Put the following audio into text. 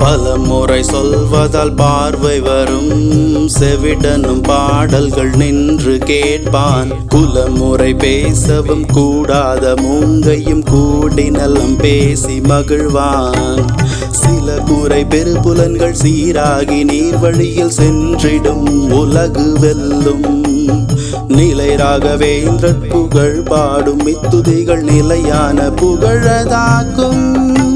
பலமுறை சொல்வதால் பார்வை வரும், செவிடனும் பாடல்கள் நின்று கேட்பான். குலமுறை பேசவும் கூடாத மூங்கையும் கூடி நலம் பேசி மகிழ்வான். சில குறை பெருபுலன்கள் சீராகி நீர் வழியில் சென்றிடும், உலகு வெல்லும். நிலை ராகவேந்திரர் புகழ் பாடும் இத்துதிகள் நிலையான புகழதாக்கும்.